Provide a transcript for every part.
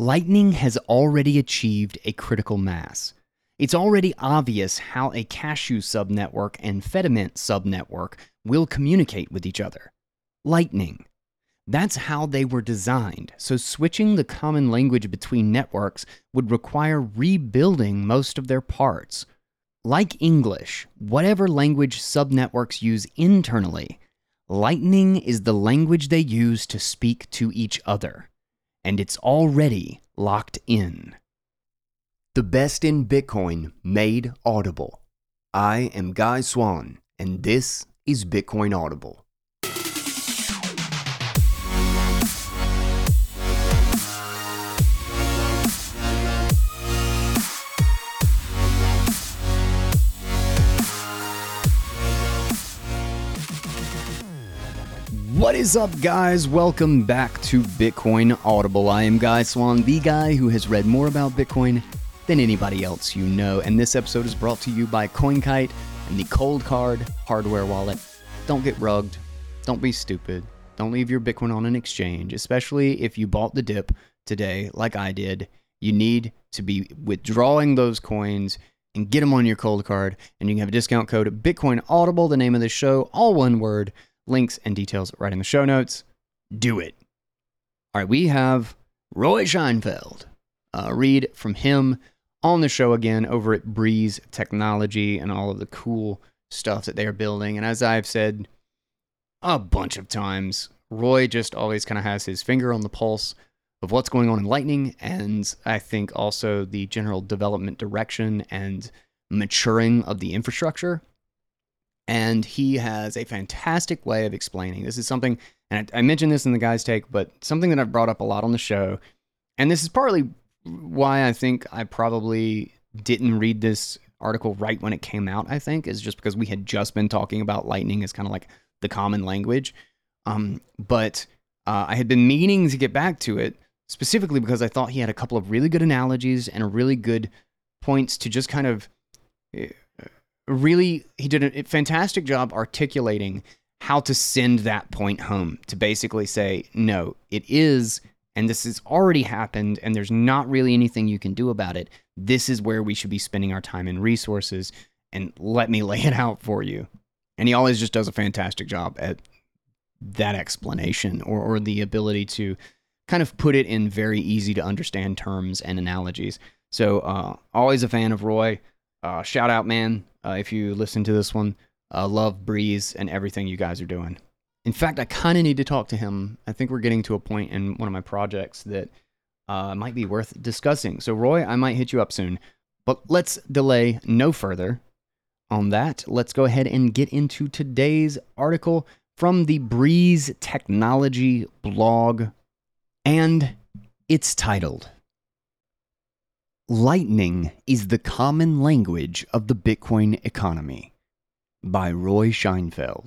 Lightning has already achieved a critical mass. It's already obvious how a Cashew subnetwork and Fedimint subnetwork will communicate with each other. Lightning. That's how they were designed, so switching the common language between networks would require rebuilding most of their parts. Like English, whatever language subnetworks use internally, Lightning is the language they use to speak to each other. And it's already locked in. The best in Bitcoin made audible. I am Guy Swan, and this is Bitcoin Audible. What is up, guys? Welcome back to Bitcoin Audible. I am Guy Swan, the guy who has read more about Bitcoin than anybody else you know, and this episode is brought to you by CoinKite and the Cold Card hardware wallet. Don't get rugged. Don't be stupid. Don't leave your Bitcoin on an exchange, especially if you bought the dip today like I did. You need to be withdrawing those coins and get them on your Cold Card, and you can have a discount code Bitcoin Audible, the name of the show, all one word. Links and details right in the show notes. Do it. All right, we have Roy Scheinfeld. Read from him on the show again over at Breeze Technology and all of the cool stuff that they are building. And as I've said a bunch of times, Roy just always kind of has his finger on the pulse of what's going on in Lightning, and I think also the general development direction and maturing of the infrastructure. And he has a fantastic way of explaining. This is something, and I mentioned this in the guy's take, but something that I've brought up a lot on the show. And this is partly why I think I probably didn't read this article right when it came out, I think, is just because we had just been talking about Lightning as kind of like the common language. But I had been meaning to get back to it, specifically because I thought he had a couple of really good analogies and really good points to just kind of... Really, he did a fantastic job articulating how to send that point home, to basically say, no, it is, and this has already happened, and there's not really anything you can do about it. This is where we should be spending our time and resources, and let me lay it out for you. And he always just does a fantastic job at that explanation, or the ability to kind of put it in very easy to understand terms and analogies. So, always a fan of Roy. Shout out, man. If you listen to this one, love Breeze and everything you guys are doing. In fact, I kind of need to talk to him. I think we're getting to a point in one of my projects that might be worth discussing. So, Roy, I might hit you up soon. But let's delay no further on that. Let's go ahead and get into today's article from the Breeze Technology blog. And it's titled, Lightning is the Common Language of the Bitcoin Economy, by Roy Scheinfeld.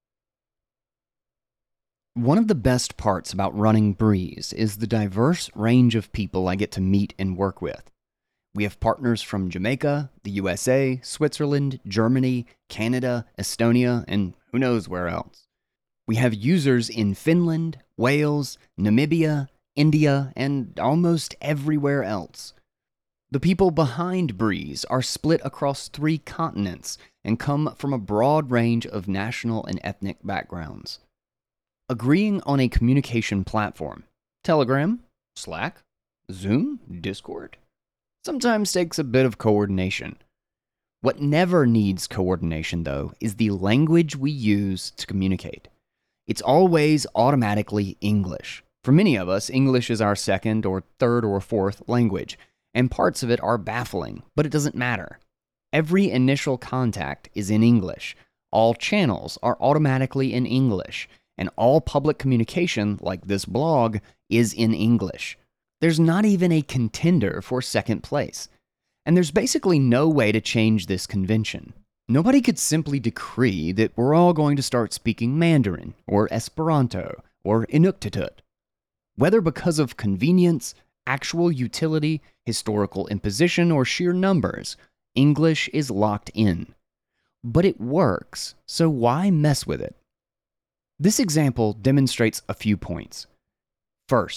One of the best parts about running Breeze is the diverse range of people I get to meet and work with. We have partners from Jamaica, the USA, Switzerland, Germany, Canada, Estonia, and who knows where else. We have users in Finland, Wales, Namibia, India, and almost everywhere else. The people behind Breeze are split across 3 continents and come from a broad range of national and ethnic backgrounds. Agreeing on a communication platform, Telegram, Slack, Zoom, Discord, sometimes takes a bit of coordination. What never needs coordination, though, is the language we use to communicate. It's always automatically English. For many of us, English is our second or third or fourth language, and parts of it are baffling, but it doesn't matter. Every initial contact is in English, all channels are automatically in English, and all public communication, like this blog, is in English. There's not even a contender for second place, and there's basically no way to change this convention. Nobody could simply decree that we're all going to start speaking Mandarin, or Esperanto, or Inuktitut. Whether because of convenience, actual utility, historical imposition, or sheer numbers, English is locked in. But it works, so why mess with it? This example demonstrates a few points. First,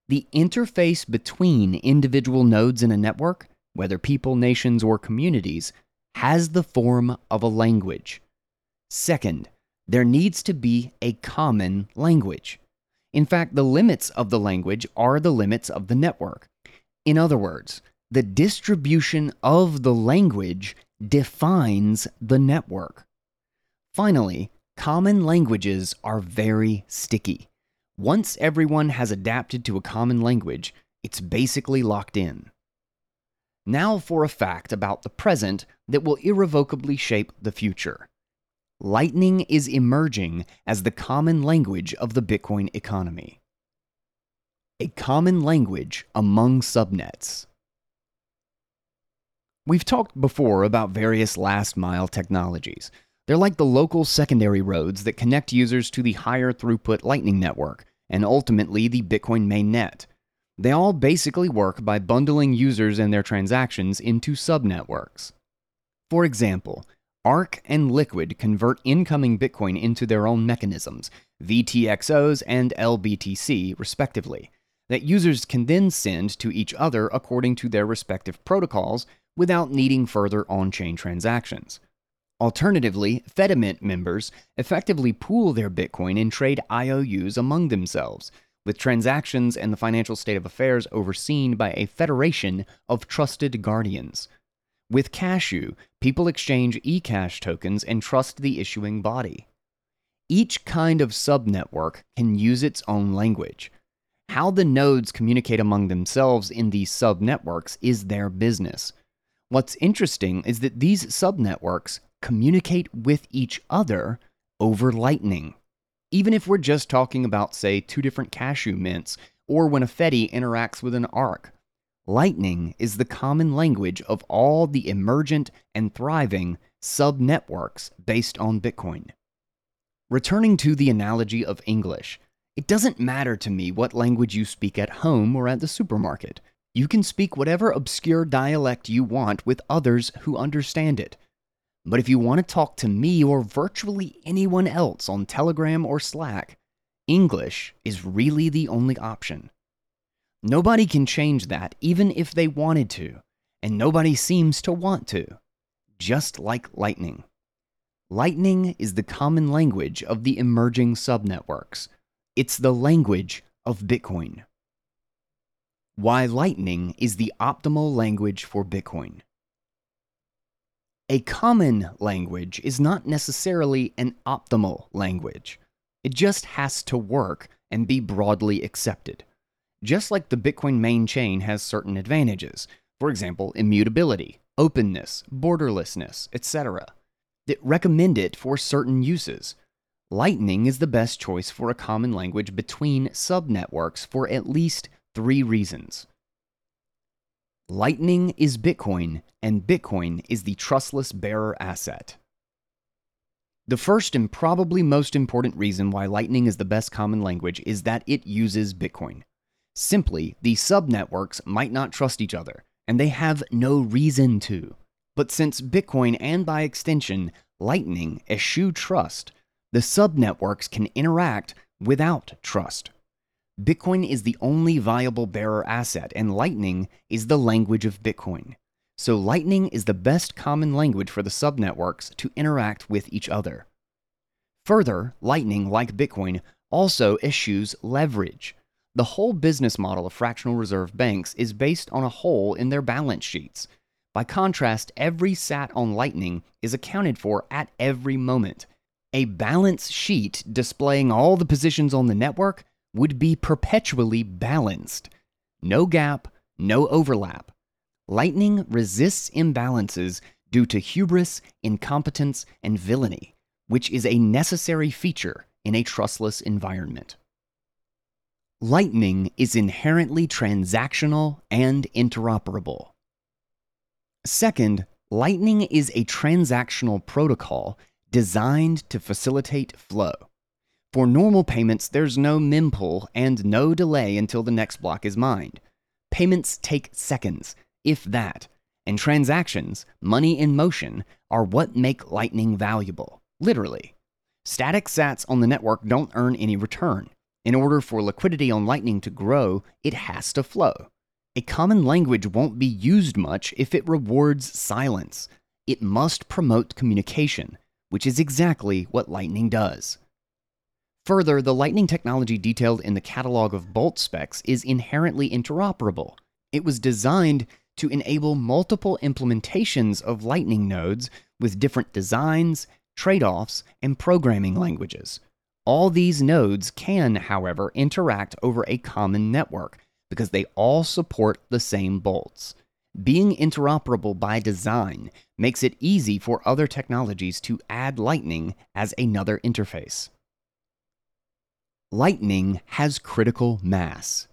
The interface between individual nodes in a network, whether people, nations, or communities, has the form of a language. Second, there needs to be a common language. In fact, the limits of the language are the limits of the network. In other words, the distribution of the language defines the network. Finally, common languages are very sticky. Once everyone has adapted to a common language, it's basically locked in. Now for a fact about the present that will irrevocably shape the future. Lightning is emerging as the common language of the Bitcoin economy. A common language among subnets. We've talked before about various last-mile technologies. They're like the local secondary roads that connect users to the higher throughput Lightning Network, and ultimately the Bitcoin mainnet. They all basically work by bundling users and their transactions into subnetworks. For example, Arc and Liquid convert incoming Bitcoin into their own mechanisms, VTXOs and LBTC, respectively, that users can then send to each other according to their respective protocols without needing further on-chain transactions. Alternatively, Fedimint members effectively pool their Bitcoin and trade IOUs among themselves, with transactions and the financial state of affairs overseen by a federation of trusted guardians. With Cashew, people exchange eCash tokens and trust the issuing body. Each kind of subnetwork can use its own language. How the nodes communicate among themselves in these subnetworks is their business. What's interesting is that these subnetworks communicate with each other over Lightning. Even if we're just talking about, say, two different Cashew mints, or when a Fedi interacts with an Arc, Lightning is the common language of all the emergent and thriving subnetworks based on Bitcoin. Returning to the analogy of English, it doesn't matter to me what language you speak at home or at the supermarket. You can speak whatever obscure dialect you want with others who understand it. But if you want to talk to me or virtually anyone else on Telegram or Slack, English is really the only option. Nobody can change that even if they wanted to, and nobody seems to want to. Just like Lightning. Lightning is the common language of the emerging subnetworks. It's the language of Bitcoin. Why Lightning is the optimal language for Bitcoin. A common language is not necessarily an optimal language. It just has to work and be broadly accepted. Just like the Bitcoin main chain has certain advantages, for example, immutability, openness, borderlessness, etc., that recommend it for certain uses. Lightning is the best choice for a common language between subnetworks for at least 3 reasons. Lightning is Bitcoin, and Bitcoin is the trustless bearer asset. The first and probably most important reason why Lightning is the best common language is that it uses Bitcoin. Simply, the subnetworks might not trust each other, and they have no reason to. But since Bitcoin and by extension, Lightning eschew trust, the subnetworks can interact without trust. Bitcoin is the only viable bearer asset, and Lightning is the language of Bitcoin. So Lightning is the best common language for the subnetworks to interact with each other. Further, Lightning, like Bitcoin, also eschews leverage. The whole business model of fractional reserve banks is based on a hole in their balance sheets. By contrast, every SAT on Lightning is accounted for at every moment. A balance sheet displaying all the positions on the network would be perpetually balanced. No gap, no overlap. Lightning resists imbalances due to hubris, incompetence, and villainy, which is a necessary feature in a trustless environment. Lightning is inherently transactional and interoperable. Second, Lightning is a transactional protocol designed to facilitate flow. For normal payments, there's no mempool and no delay until the next block is mined. Payments take seconds, if that, and transactions, money in motion, are what make Lightning valuable, literally. Static sats on the network don't earn any return. In order for liquidity on Lightning to grow, it has to flow. A common language won't be used much if it rewards silence. It must promote communication, which is exactly what Lightning does. Further, the Lightning technology detailed in the catalog of Bolt specs is inherently interoperable. It was designed to enable multiple implementations of Lightning nodes with different designs, trade-offs, and programming languages. All these nodes can, however, interact over a common network because they all support the same bolts. Being interoperable by design makes it easy for other technologies to add Lightning as another interface. Lightning has critical mass.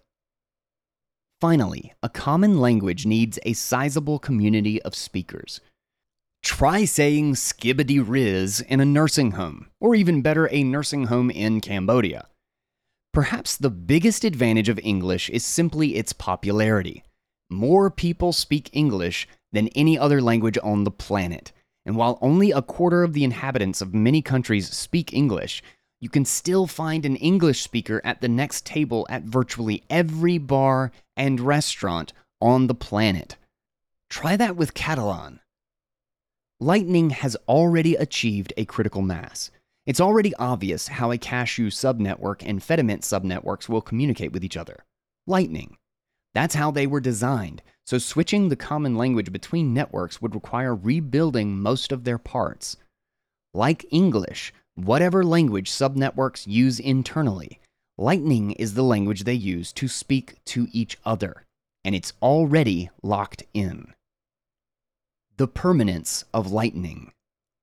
Finally, a common language needs a sizable community of speakers. Try saying skibbity riz in a nursing home, or even better, a nursing home in Cambodia. Perhaps the biggest advantage of English is simply its popularity. More people speak English than any other language on the planet, and while only a quarter of the inhabitants of many countries speak English, you can still find an English speaker at the next table at virtually every bar and restaurant on the planet. Try that with Catalan. Lightning has already achieved a critical mass. It's already obvious how a Cashew subnetwork and Fedimint subnetworks will communicate with each other. Lightning. That's how they were designed, so switching the common language between networks would require rebuilding most of their parts. Like English, whatever language subnetworks use internally, Lightning is the language they use to speak to each other, and it's already locked in. The permanence of Lightning.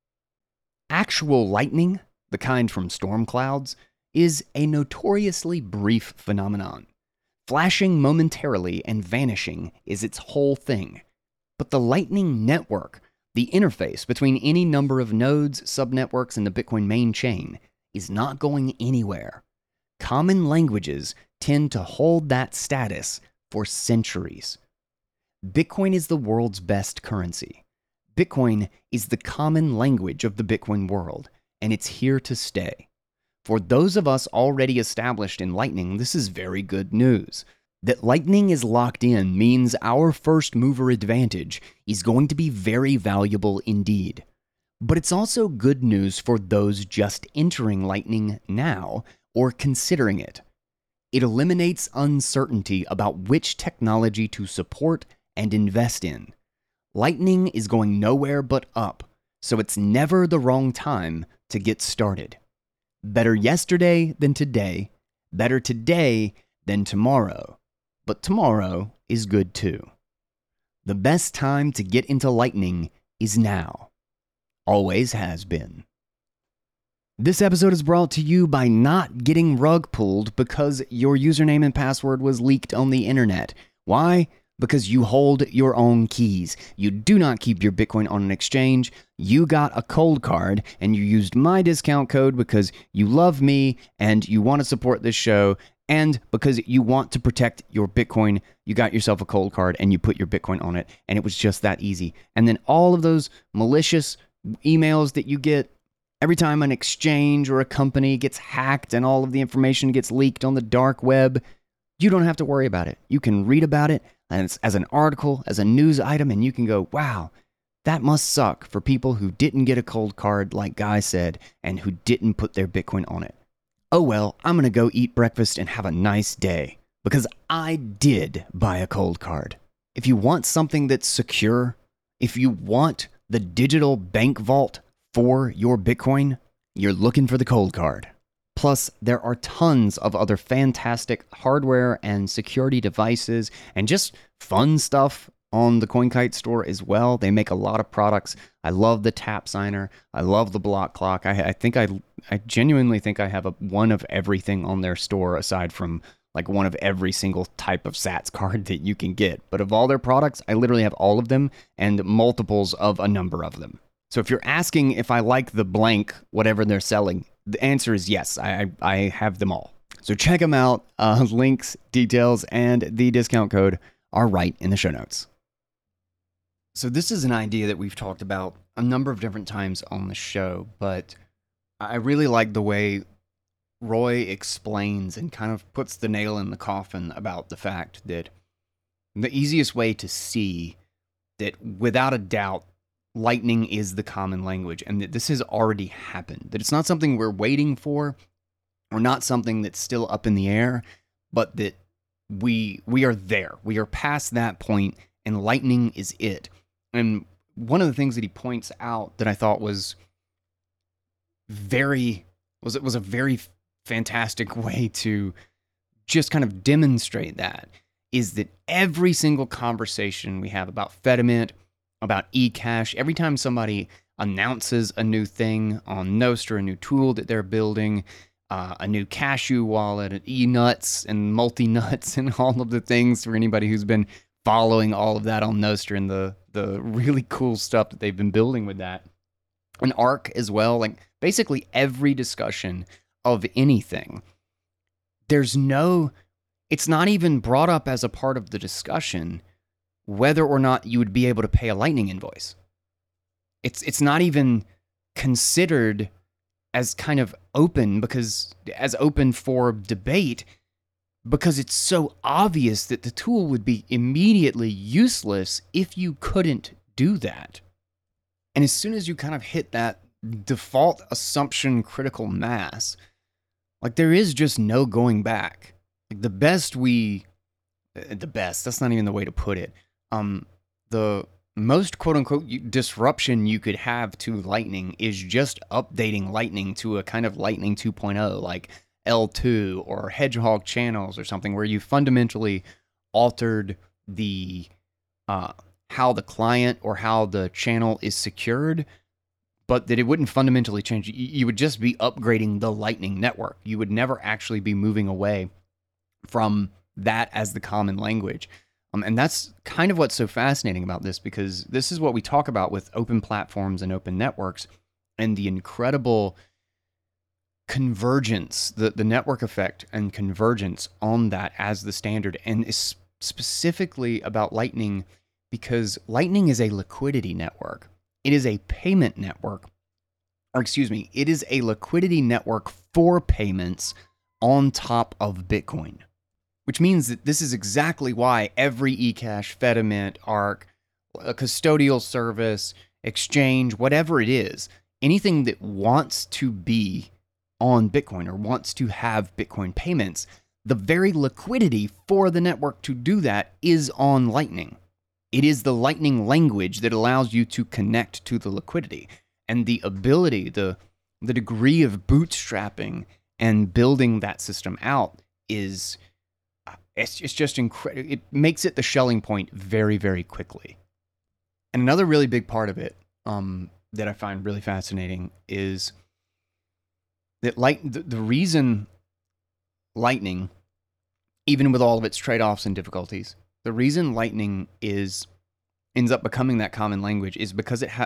Actual lightning, the kind from storm clouds, is a notoriously brief phenomenon. Flashing momentarily and vanishing is its whole thing. But the Lightning Network, the interface between any number of nodes, subnetworks, and the Bitcoin main chain, is not going anywhere. Common languages tend to hold that status for centuries. Bitcoin is the world's best currency. Bitcoin is the common language of the Bitcoin world, and it's here to stay. For those of us already established in Lightning, this is very good news. That Lightning is locked in means our first mover advantage is going to be very valuable indeed. But it's also good news for those just entering Lightning now or considering it. It eliminates uncertainty about which technology to support and invest in. Lightning is going nowhere but up, so it's never the wrong time to get started. Better yesterday than today, better today than tomorrow. But tomorrow is good too. The best time to get into Lightning is now. Always has been. This episode is brought to you by not getting rug pulled because your username and password was leaked on the internet. Why? Because you hold your own keys. You do not keep your Bitcoin on an exchange. You got a cold card and you used my discount code because you love me and you want to support this show. And because you want to protect your Bitcoin, you got yourself a cold card and you put your Bitcoin on it. And it was just that easy. And then all of those malicious emails that you get every time an exchange or a company gets hacked and all of the information gets leaked on the dark web, you don't have to worry about it. You can read about it as an article, as a news item, and you can go, wow, that must suck for people who didn't get a cold card like Guy said and who didn't put their Bitcoin on it. Oh well, I'm going to go eat breakfast and have a nice day because I did buy a cold card. If you want something that's secure, if you want the digital bank vault for your Bitcoin, you're looking for the cold card. Plus, there are tons of other fantastic hardware and security devices and just fun stuff on the CoinKite store as well. They make a lot of products. I love the tap signer. I love the block clock. I genuinely think I have one of everything on their store aside from like one of every single type of Sats card that you can get. But of all their products, I literally have all of them and multiples of a number of them. So if you're asking if I like the blank, whatever they're selling, the answer is yes. I have them all. So check them out. Links, details, and the discount code are right in the show notes. So this is an idea that we've talked about a number of different times on the show, but I really like the way Roy explains and kind of puts the nail in the coffin about the fact that the easiest way to see that without a doubt, Lightning is the common language and that this has already happened, that it's not something we're waiting for or not something that's still up in the air, but that we are there. We are past that point and Lightning is it. And one of the things that he points out that I thought was a very fantastic way to just kind of demonstrate that is that every single conversation we have about Fedimint, about eCash, every time somebody announces a new thing on Nostr, a new tool that they're building, a new Cashew wallet, an eNuts and multi-nuts and all of the things for anybody who's been following all of that on Nostr and the really cool stuff that they've been building with that. An Arc as well, like basically every discussion of anything. It's not even brought up as a part of the discussion whether or not you would be able to pay a Lightning invoice. It's not even considered as kind of open for debate because it's so obvious that the tool would be immediately useless if you couldn't do that. And as soon as you kind of hit that default assumption critical mass, like there is just no going back. Like the best, that's not even the way to put it. The most quote unquote disruption you could have to Lightning is just updating Lightning to a kind of Lightning 2.0, like L2 or Hedgehog channels or something where you fundamentally altered the, how the client or how the channel is secured, but that it wouldn't fundamentally change. You would just be upgrading the Lightning network. You would never actually be moving away from that as the common language. And that's kind of what's so fascinating about this, because this is what we talk about with open platforms and open networks and the incredible convergence, the network effect and convergence on that as the standard. And is specifically about Lightning because Lightning is a liquidity network. It is a payment network, it is a liquidity network for payments on top of Bitcoin, which means that this is exactly why every eCash, Fedimint, Arc, a custodial service, exchange, whatever it is, anything that wants to be on Bitcoin or wants to have Bitcoin payments, the very liquidity for the network to do that is on Lightning. It is the Lightning language that allows you to connect to the liquidity. And the ability, the degree of bootstrapping and building that system out is, it's just incredible. It makes it the Schelling point very, very quickly. And another really big part of it that I find really fascinating is that the reason Lightning, even with all of its trade-offs and difficulties, the reason Lightning ends up becoming that common language is because it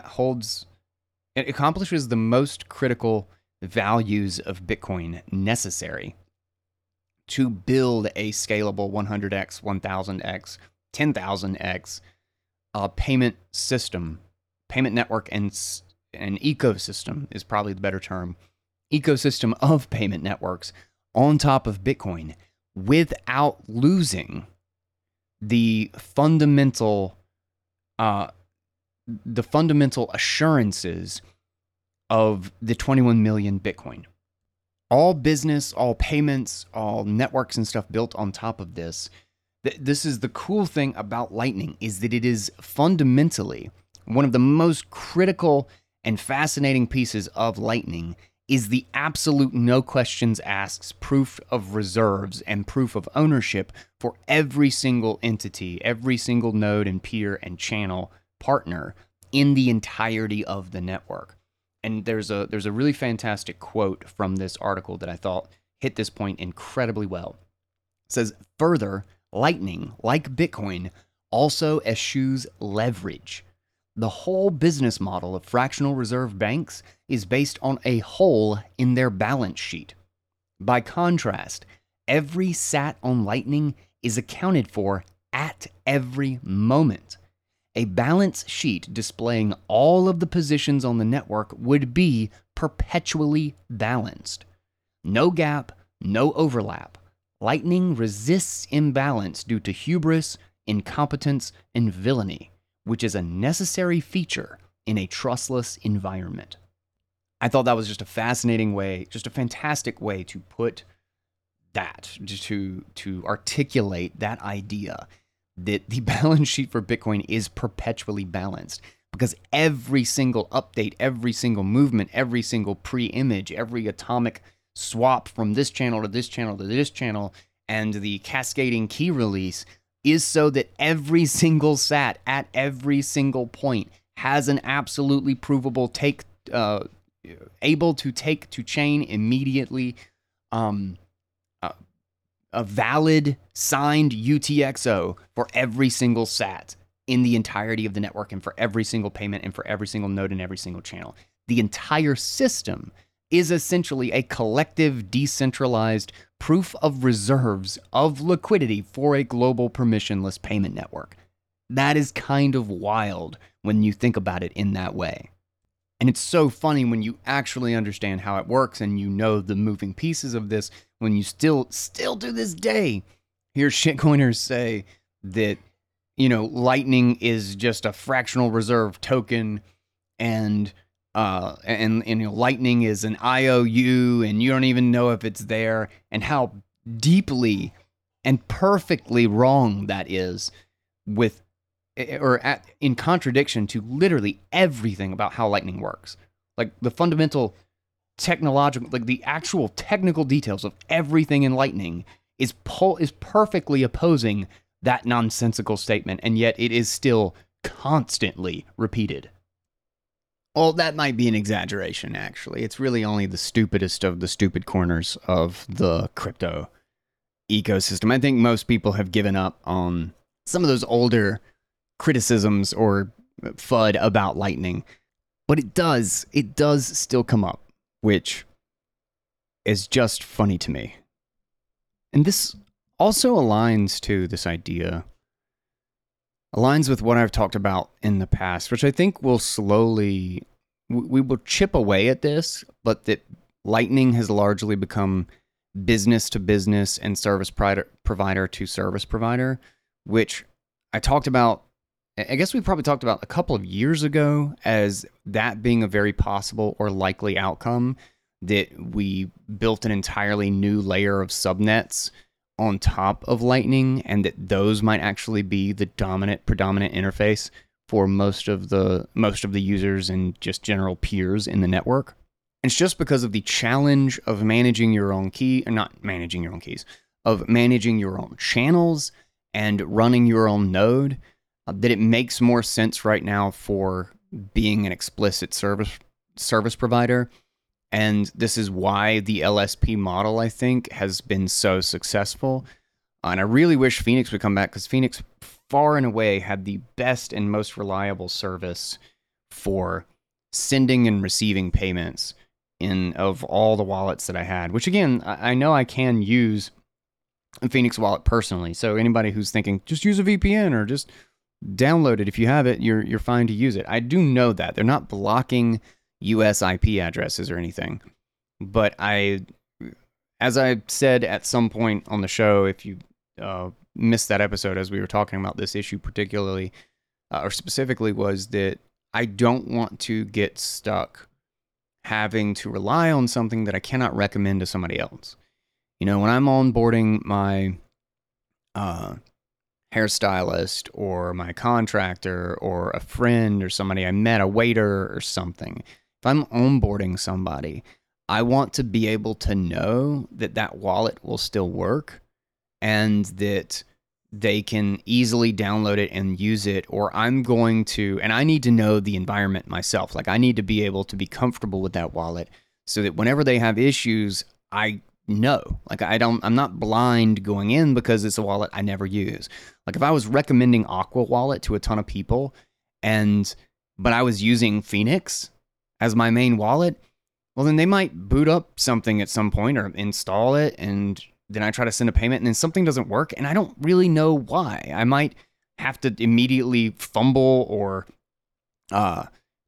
it accomplishes the most critical values of Bitcoin necessary to build a scalable 100x, 1000x, 10,000x payment system, payment network, and an ecosystem is probably the better term, ecosystem of payment networks on top of Bitcoin without losing the fundamental assurances of the 21 million Bitcoin. All business, all payments, all networks and stuff built on top of this. This is the cool thing about Lightning, is that it is fundamentally one of the most critical and fascinating pieces of Lightning is the absolute no questions asked proof of reserves and proof of ownership for every single entity, every single node and peer and channel partner in the entirety of the network. And there's a really fantastic quote from this article that I thought hit this point incredibly well. It says, further, Lightning, like Bitcoin, also eschews leverage. The whole business model of fractional reserve banks is based on a hole in their balance sheet. By contrast, every sat on Lightning is accounted for at every moment. A balance sheet displaying all of the positions on the network would be perpetually balanced. No gap, no overlap. Lightning resists imbalance due to hubris, incompetence, and villainy, which is a necessary feature in a trustless environment. I thought that was just a fascinating way, just a fantastic way to put that, to articulate that idea that the balance sheet for Bitcoin is perpetually balanced, because every single update, every single movement, every single pre-image, every atomic swap from this channel to this channel to this channel, and the cascading key release is so that every single sat at every single point has an absolutely provable take, able to take to chain immediately, a valid signed UTXO for every single sat in the entirety of the network, and for every single payment, and for every single node and every single channel. The entire system is essentially a collective, decentralized proof of reserves of liquidity for a global permissionless payment network. That is kind of wild when you think about it in that way. And it's so funny when you actually understand how it works and you know the moving pieces of this, when you still to this day hear shitcoiners say that, Lightning is just a fractional reserve token, and Lightning is an IOU, and you don't even know if it's there, and how deeply and perfectly wrong that is, in contradiction to literally everything about how Lightning works. Like the fundamental technological, like the actual technical details of everything in Lightning is perfectly opposing that nonsensical statement, and yet it is still constantly repeated. Well, that might be an exaggeration, actually. It's really only the stupidest of the stupid corners of the crypto ecosystem. I think most people have given up on some of those older criticisms or FUD about Lightning, but it does still come up, which is just funny to me. And this also aligns with what I've talked about in the past, which I think will slowly, we will chip away at this, but that Lightning has largely become business to business and service provider to service provider, which I talked about, I guess we probably talked about a couple of years ago as that being a very possible or likely outcome, that we built an entirely new layer of subnets on top of Lightning, and that those might actually be the predominant interface for most of the users and just general peers in the network. And it's just because of the challenge of managing your own of managing your own channels and running your own node, that it makes more sense right now for being an explicit service provider. And this is why the LSP model, I think, has been so successful. And I really wish Phoenix would come back, because Phoenix far and away had the best and most reliable service for sending and receiving payments of all the wallets that I had, which again, I know I can use a Phoenix wallet personally. So anybody who's thinking, just use a VPN or just download it, if you have it, you're fine to use it. I do know that they're not blocking US IP addresses or anything. But as I said at some point on the show, if you missed that episode as we were talking about this issue particularly, or specifically, was that I don't want to get stuck having to rely on something that I cannot recommend to somebody else. When I'm onboarding my hairstylist or my contractor or a friend or somebody I met, a waiter or something, if I'm onboarding somebody, I want to be able to know that that wallet will still work and that they can easily download it and use it, or I need to know the environment myself. Like, I need to be able to be comfortable with that wallet so that whenever they have issues, I know. Like, I'm not blind going in because it's a wallet I never use. Like, if I was recommending Aqua Wallet to a ton of people, but I was using Phoenix as my main wallet, well, then they might boot up something at some point or install it, and then I try to send a payment and then something doesn't work, and I don't really know why. I might have to immediately fumble or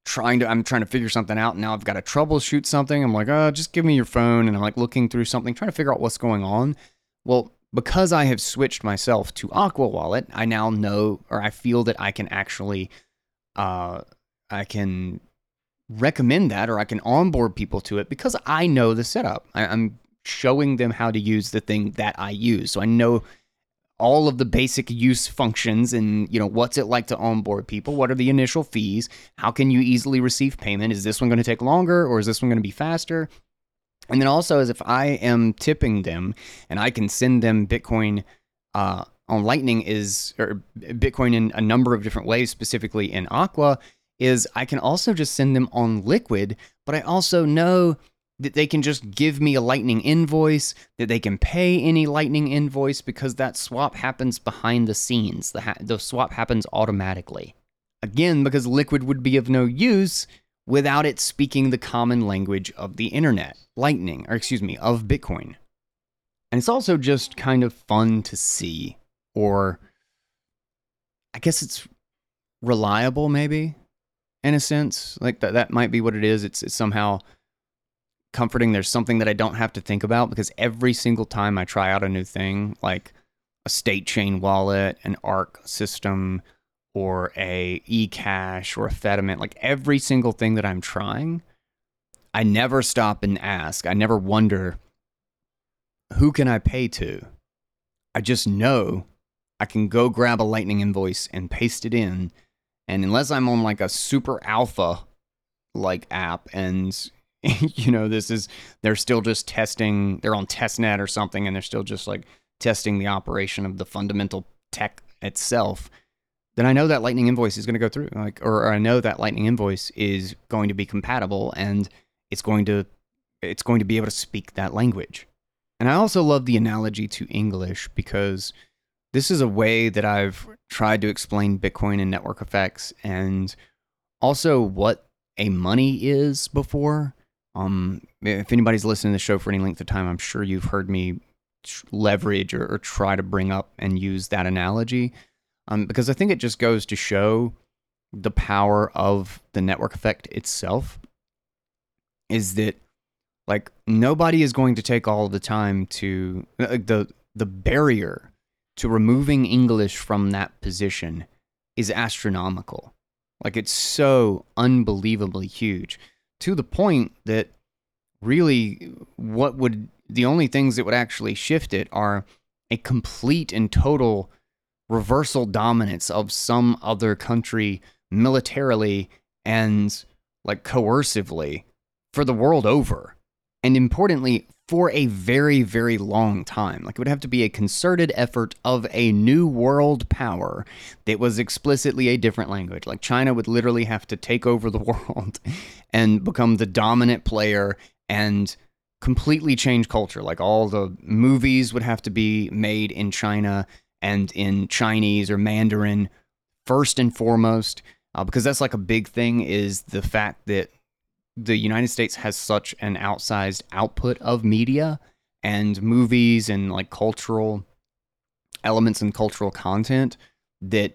I'm trying to figure something out, and now I've got to troubleshoot something. I'm like, oh, just give me your phone. And I'm like looking through something, trying to figure out what's going on. Well, because I have switched myself to Aqua Wallet, I now know, or I feel that I can actually, I can recommend that, or I can onboard people to it because I know the setup. I'm showing them how to use the thing that I use. So I know all of the basic use functions and, what's it like to onboard people? What are the initial fees? How can you easily receive payment? Is this one going to take longer, or is this one going to be faster? And then also, as if I am tipping them and I can send them Bitcoin on Lightning or Bitcoin in a number of different ways, specifically in Aqua, is I can also just send them on Liquid, but I also know that they can just give me a Lightning invoice, that they can pay any Lightning invoice because that swap happens behind the scenes. The swap happens automatically. Again, because Liquid would be of no use without it speaking the common language of the internet, of Bitcoin. And it's also just kind of fun to see, or I guess it's reliable maybe, in a sense. Like that might be what it is. It's somehow comforting. There's something that I don't have to think about, because every single time I try out a new thing, like a state chain wallet, an ARC system, or a eCash, or a Fedimint, like every single thing that I'm trying, I never stop and ask. I never wonder, who can I pay to? I just know I can go grab a Lightning invoice and paste it in. And unless I'm on like a super alpha like app, and they're still just testing, they're on testnet or something, and they're still just like testing the operation of the fundamental tech itself, then I know that Lightning invoice is going to go through, or I know that Lightning invoice is going to be compatible, and it's going to be able to speak that language. And I also love the analogy to English, because this is a way that I've tried to explain Bitcoin and network effects, and also what a money is before. If anybody's listening to the show for any length of time, I'm sure you've heard me leverage or try to bring up and use that analogy, because I think it just goes to show the power of the network effect itself, is that like nobody is going to take all of the time to the barrier to removing English from that position is astronomical. Like it's so unbelievably huge, to the point that really the only things that would actually shift it are a complete and total reversal dominance of some other country militarily and like coercively for the world over. And importantly, for a very, very long time. Like it would have to be a concerted effort of a new world power that was explicitly a different language. Like China would literally have to take over the world and become the dominant player and completely change culture. Like all the movies would have to be made in China and in Chinese or Mandarin first and foremost, because that's like a big thing, is the fact that the United States has such an outsized output of media and movies and like cultural elements and cultural content that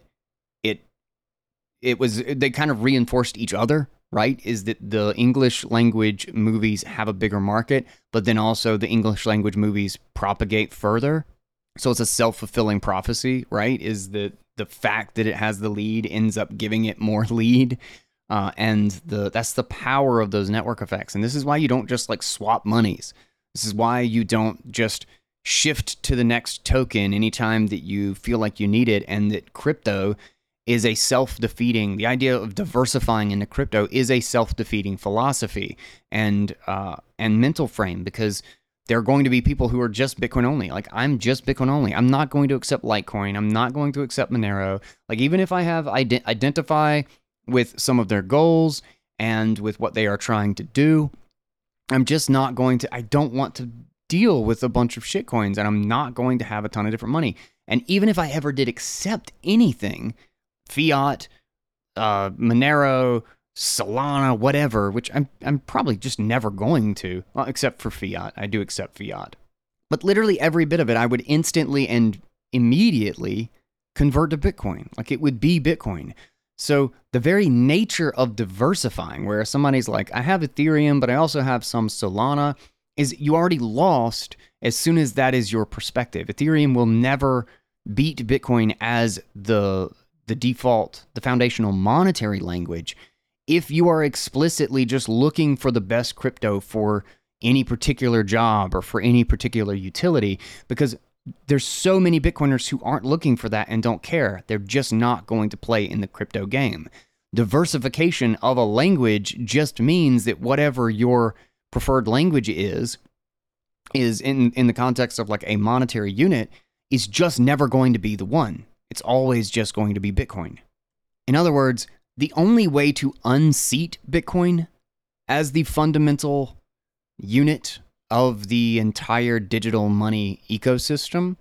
they kind of reinforced each other, right? Is that the English language movies have a bigger market, but then also the English language movies propagate further. So it's a self-fulfilling prophecy, right? Is that the fact that it has the lead ends up giving it more lead. And that's the power of those network effects. And this is why you don't just like swap monies. This is why you don't just shift to the next token anytime that you feel like you need it. And that crypto is a self-defeating, the idea of diversifying into crypto is a self-defeating philosophy and mental frame, because there are going to be people who are just Bitcoin only. Like, I'm just Bitcoin only. I'm not going to accept Litecoin. I'm not going to accept Monero. Like, even if I have identify with some of their goals and with what they are trying to do, I'm just not going to, I don't want to deal with a bunch of shitcoins, and I'm not going to have a ton of different money. And even if I ever did accept anything, fiat, Monero, Solana, whatever, which I'm probably just never going to, well, except for fiat. I do accept fiat. But literally every bit of it, I would instantly and immediately convert to Bitcoin. Like, it would be Bitcoin. So the very nature of diversifying, where somebody's like, I have Ethereum, but I also have some Solana, is you already lost as soon as that is your perspective. Ethereum will never beat Bitcoin as the default, the foundational monetary language if you are explicitly just looking for the best crypto for any particular job or for any particular utility, because there's so many Bitcoiners who aren't looking for that and don't care. They're just not going to play in the crypto game. Diversification of a language just means that whatever your preferred language is in the context of like a monetary unit, is just never going to be the one. It's always just going to be Bitcoin. In other words, the only way to unseat Bitcoin as the fundamental unit of the entire digital money ecosystem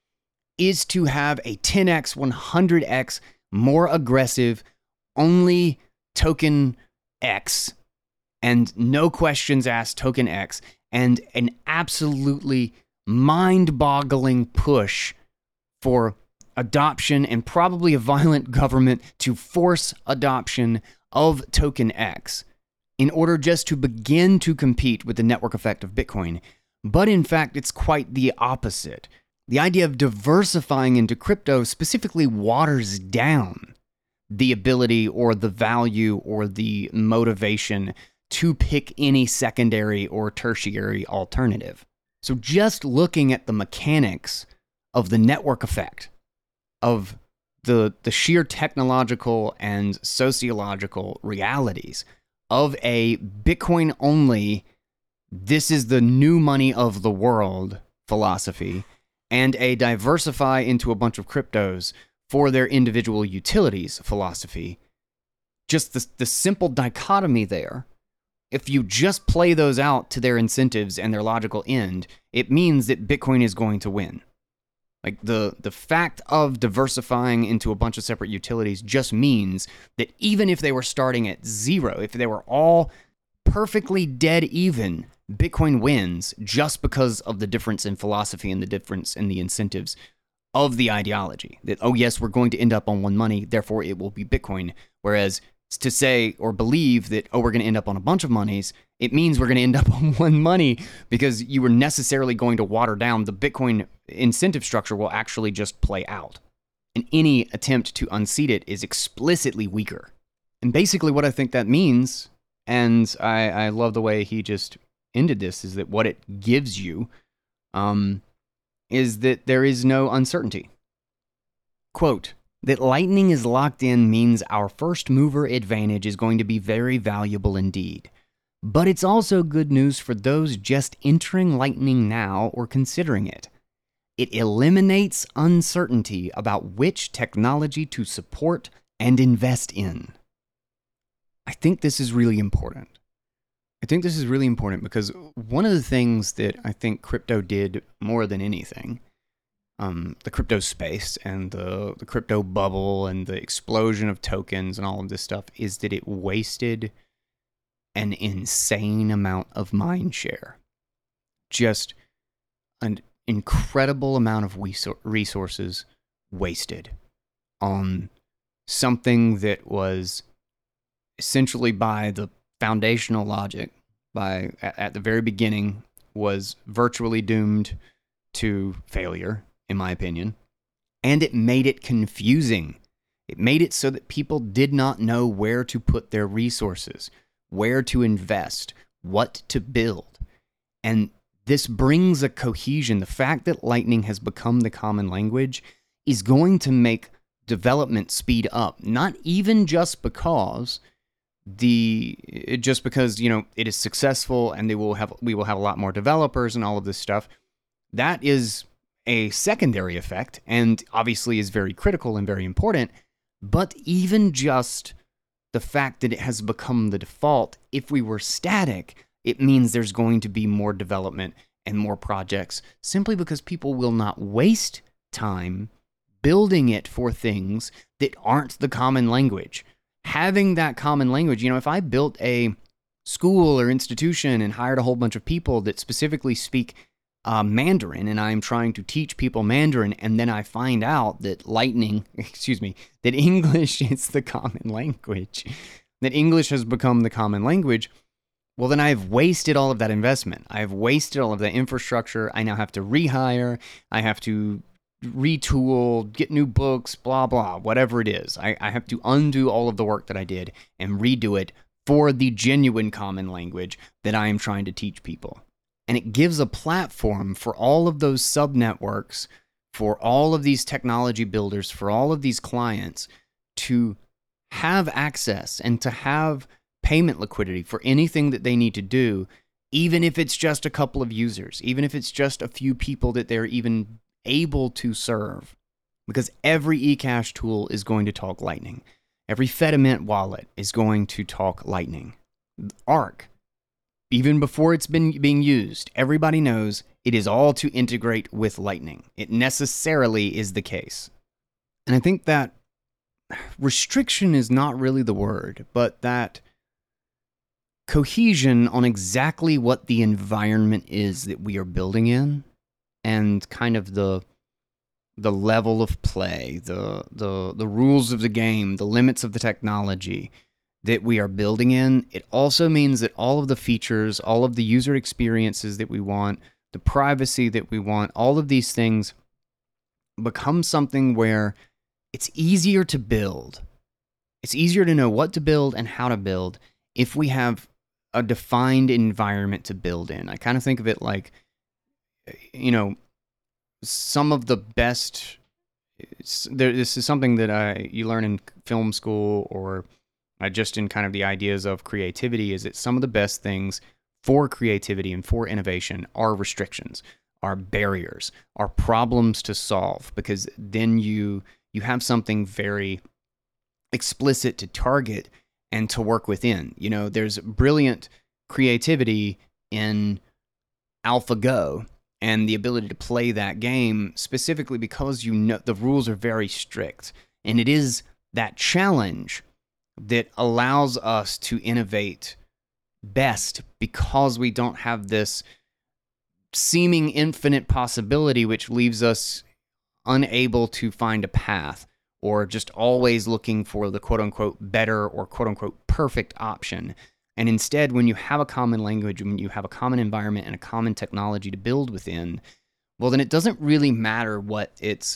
is to have a 10x, 100x more aggressive, only token X, and no questions asked token X, and an absolutely mind-boggling push for adoption and probably a violent government to force adoption of token X in order just to begin to compete with the network effect of Bitcoin. But in fact, it's quite the opposite. The idea of diversifying into crypto specifically waters down the ability or the value or the motivation to pick any secondary or tertiary alternative. So just looking at the mechanics of the network effect, of the sheer technological and sociological realities of a Bitcoin only, this is the new money of the world philosophy, and a diversify into a bunch of cryptos for their individual utilities philosophy, just the simple dichotomy there, if you just play those out to their incentives and their logical end, it means that Bitcoin is going to win. Like the fact of diversifying into a bunch of separate utilities just means that even if they were starting at zero, if they were all perfectly dead even, Bitcoin wins just because of the difference in philosophy and the difference in the incentives of the ideology. That, oh yes, we're going to end up on one money, therefore it will be Bitcoin. Whereas to say or believe that, oh, we're going to end up on a bunch of monies, it means we're going to end up on one money, because you were necessarily going to water down the Bitcoin incentive structure will actually just play out. And any attempt to unseat it is explicitly weaker. And basically what I think that means, and I love the way he just ended this, is that what it gives you is that there is no uncertainty. Quote, that Lightning is locked in means our first mover advantage is going to be very valuable indeed. But it's also good news for those just entering Lightning now or considering it. It eliminates uncertainty about which technology to support and invest in. I think this is really important. Because one of the things that I think crypto did more than anything, the crypto space and the crypto bubble and the explosion of tokens and all of this stuff, is that it wasted an insane amount of mind share. Just an incredible amount of resources wasted on something that was essentially, by the foundational logic, at the very beginning, was virtually doomed to failure, in my opinion. And it made it confusing. It made it so that people did not know where to put their resources, where to invest, what to build. And this brings a cohesion. The fact that Lightning has become the common language is going to make development speed up, not even just because it is successful and we will have a lot more developers and all of this stuff. That is a secondary effect, and obviously is very critical and very important. But even just the fact that it has become the default, if we were static, it means there's going to be more development and more projects, simply because people will not waste time building it for things that aren't the common language. Having that common language, if I built a school or institution and hired a whole bunch of people that specifically speak Mandarin and I'm trying to teach people Mandarin, and then I find out that that English is the common language, that English has become the common language, well, then I've wasted all of that investment. I've wasted all of that infrastructure. I now have to rehire. I have to retool, get new books, blah, blah, whatever it is. I have to undo all of the work that I did and redo it for the genuine common language that I am trying to teach people. And it gives a platform for all of those subnetworks, for all of these technology builders, for all of these clients to have access and to have payment liquidity for anything that they need to do, even if it's just a couple of users, even if it's just a few people that they're even able to serve. Because every eCash tool is going to talk Lightning. Every Fedimint wallet is going to talk Lightning. Arc, even before it's been being used, everybody knows it is all to integrate with Lightning. It necessarily is the case. And I think that restriction is not really the word, but that cohesion on exactly what the environment is that we are building in, and kind of the level of play, the rules of the game, the limits of the technology that we are building in. It also means that all of the features, all of the user experiences that we want, the privacy that we want, all of these things become something where it's easier to build. It's easier to know what to build and how to build if we have a defined environment to build in. I kind of think of it like, some of the best, this is something that you learn in film school, or just in kind of the ideas of creativity, is that some of the best things for creativity and for innovation are restrictions, are barriers, are problems to solve, because then you have something very explicit to target and to work within. There's brilliant creativity in AlphaGo and the ability to play that game specifically because the rules are very strict. And it is that challenge that allows us to innovate best, because we don't have this seeming infinite possibility which leaves us unable to find a path, or just always looking for the quote-unquote better or quote-unquote perfect option. And instead, when you have a common language, when you have a common environment and a common technology to build within, well, then it doesn't really matter what its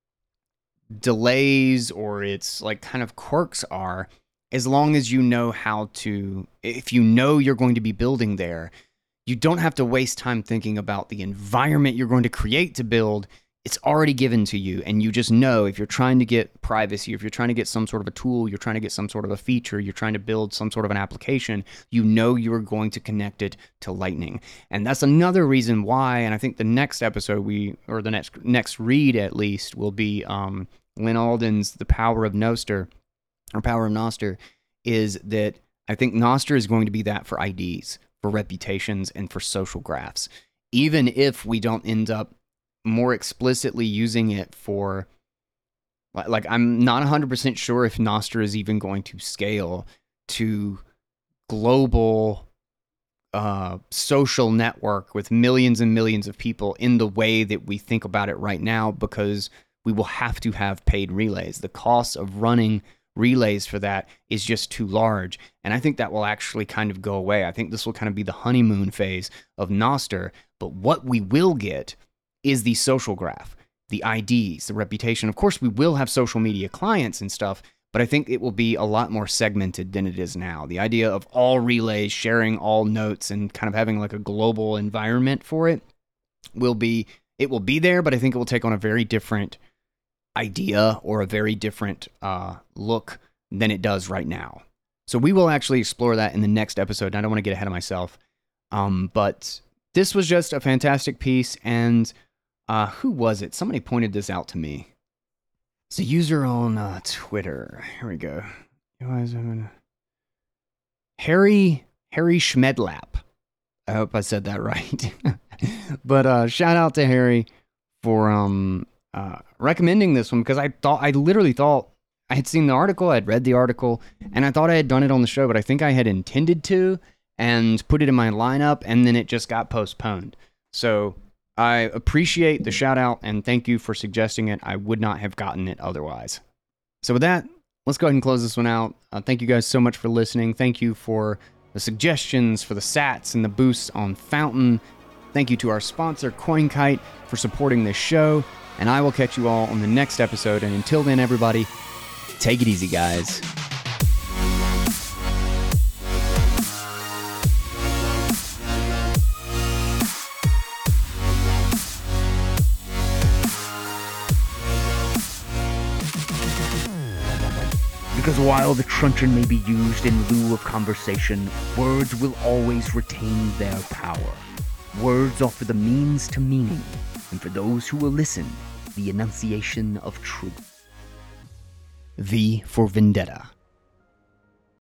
delays or its like kind of quirks are, as long as you know how to, if you know you're going to be building there, you don't have to waste time thinking about the environment you're going to create to build. It's already given to you, and you just know if you're trying to get privacy, if you're trying to get some sort of a tool, you're trying to get some sort of a feature, you're trying to build some sort of an application, you know you're going to connect it to Lightning. And that's another reason why, and I think the next episode the next read at least, will be Lyn Alden's The Power of Nostr, or Power of Nostr, is that I think Nostr is going to be that for IDs, for reputations, and for social graphs. Even if we don't end up more explicitly using it for, like, I'm not 100% sure if Nostr is even going to scale to global social network with millions and millions of people in the way that we think about it right now, because we will have to have paid relays. The cost of running relays for that is just too large, and I think that will actually kind of go away. I think this will kind of be the honeymoon phase of Nostr, but what we will get is the social graph, the IDs, the reputation. Of course, we will have social media clients and stuff, but I think it will be a lot more segmented than it is now. The idea of all relays sharing all notes and kind of having like a global environment for it will be there, but I think it will take on a very different idea or a very different look than it does right now. So we will actually explore that in the next episode. And I don't want to get ahead of myself, but this was just a fantastic piece. And who was it? Somebody pointed this out to me. It's a user on Twitter. Here we go. Harry Schmedlap. I hope I said that right. But shout out to Harry for recommending this one, because I literally thought I had seen the article, I'd read the article, and I thought I had done it on the show, but I think I had intended to and put it in my lineup, and then it just got postponed. So I appreciate the shout out and thank you for suggesting it. I would not have gotten it otherwise. So with that, let's go ahead and close this one out. Thank you guys so much for listening. Thank you for the suggestions, for the sats and the boosts on Fountain. Thank you to our sponsor, CoinKite, for supporting this show. And I will catch you all on the next episode. And until then, everybody, take it easy, guys. Because while the truncheon may be used in lieu of conversation, words will always retain their power. Words offer the means to meaning, and for those who will listen, the enunciation of truth. V for Vendetta.